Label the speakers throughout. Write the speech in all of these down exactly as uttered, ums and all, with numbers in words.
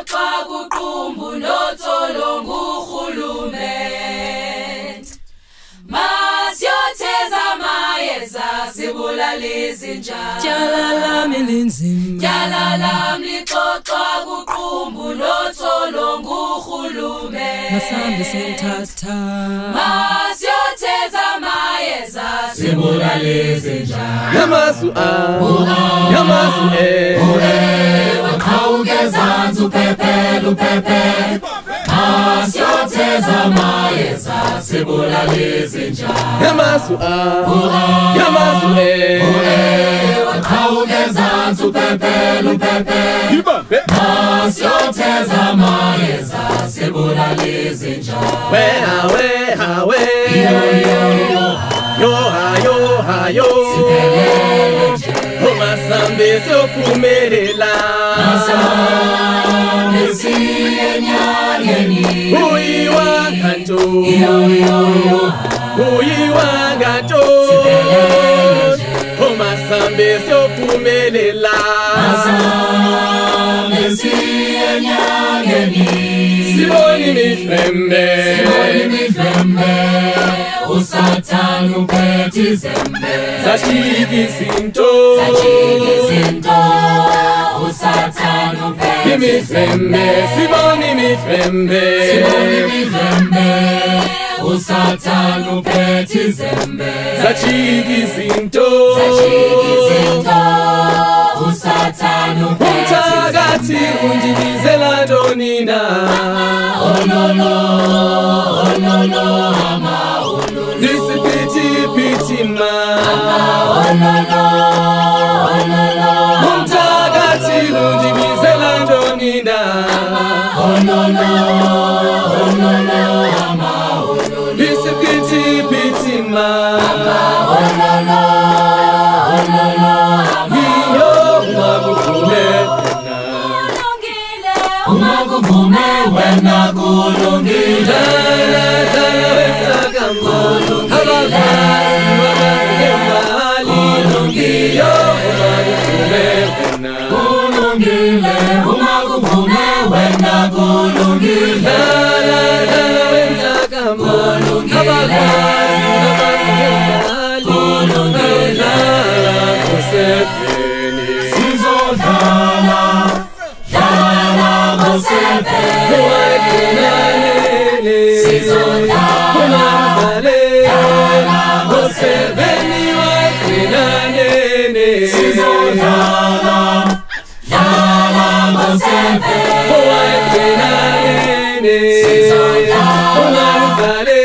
Speaker 1: lixoxa kuqumbu notholo nguRhulumente. Masiyotheza amayeza sibulala izinja.
Speaker 2: Tyala lami linzima.
Speaker 1: Tyala lami lixoxa kuqumbu notholo nguRhulumente.
Speaker 2: Masambe senthatha.
Speaker 1: Masiyotheza amayeza sibulala izinja.
Speaker 3: Yamasu a, yamasu e,
Speaker 1: waqhawukezansi uphephela uphephe. Masiyotheza amayeza sibulala izinja.
Speaker 3: yamasu a, yamasu e,
Speaker 1: waqhawukezansi uphephela uphephe. Masiyotheza amayeza sibulala izinja.
Speaker 3: weha weha we,
Speaker 1: Yo yo yo
Speaker 3: yo ha yo ha yo,
Speaker 1: siphelele nje.
Speaker 3: umasambe siyophumelela.
Speaker 1: Masambe siye enyangeni.
Speaker 3: Uyiwanga nto,
Speaker 1: Yo yo yo
Speaker 3: uyiwanga nto, umasambe siyophumelela.
Speaker 1: Masambe siye enyangeni.
Speaker 3: Sibone imidlembe,
Speaker 1: Sibone imidlembe. Usathane uphethe izembe.
Speaker 3: zajika izinto,
Speaker 1: Zajika izinto. Usathane uphethe
Speaker 3: imidlembe, sibone imidlembe,
Speaker 1: Sibone imidlembe. Usathane uphethe izembe.
Speaker 3: zajika izinto,
Speaker 1: Zajika izinto. Usathane uphethe
Speaker 3: umthakathi undibizela ntoni na?
Speaker 1: ololo ololo ama ololo
Speaker 3: Nisiphithi ma,
Speaker 1: ololo ololo
Speaker 3: umthakathi undibizela ntoni na?
Speaker 1: ololo ololo ama ololo
Speaker 3: Nisiphithi ma,
Speaker 1: ololo ololo
Speaker 3: iyo makuvume
Speaker 1: uma kuvume wena kulungile.
Speaker 3: dala dala wetagamba, abakazi wakasemali, iyo makuvume wena.
Speaker 1: Kulungile uma kuvume wena kulungile.
Speaker 3: Dala dala wetagamba, abakazi wakasemali, abadala kusefeni.
Speaker 1: Sizodlala dlala ngosebhe.
Speaker 3: Wakinalele,
Speaker 1: Sizodlala
Speaker 3: unavale, ngosebeni wakinalele.
Speaker 1: Sizodlala dlala ngosebhe.
Speaker 3: Wakinalele, unavale,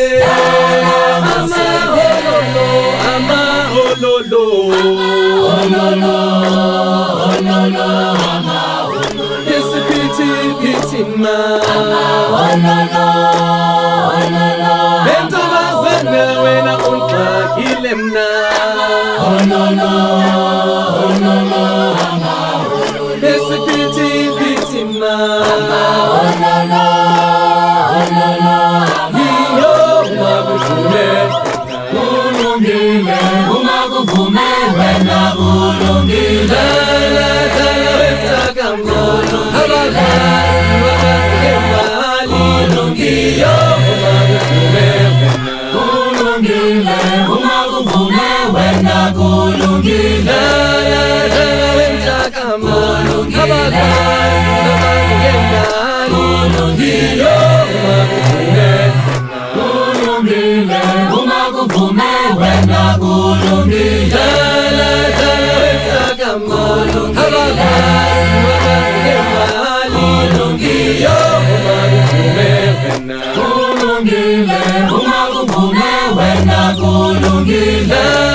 Speaker 3: amahololo, amahololo,
Speaker 1: Ololo ololo ama ololo
Speaker 3: isiphithiphithi ma,
Speaker 1: ololo ololo
Speaker 3: entombazane wena ungxakile mna.
Speaker 1: ololo ololo ama ololo
Speaker 3: Isiphithiphithi ma,
Speaker 1: ololo ololo
Speaker 3: iyo makuvume
Speaker 1: kulungile uma kuvume wena kulungile.
Speaker 3: dala dala wetagamba, abakazi wakasemali, iyo makuvume wena.
Speaker 1: Kulungile uma kuvume wena kulungile.
Speaker 3: Dala dala wetagamba, abakazi wakasemali, iyo makuvume wena.
Speaker 1: Kulungile uma kuvume wena kulungile.
Speaker 3: Dala dala wetagamba, abakazi wakasemali, iyo makuvume wena.
Speaker 1: Kulungile uma kuvume wena kulungile.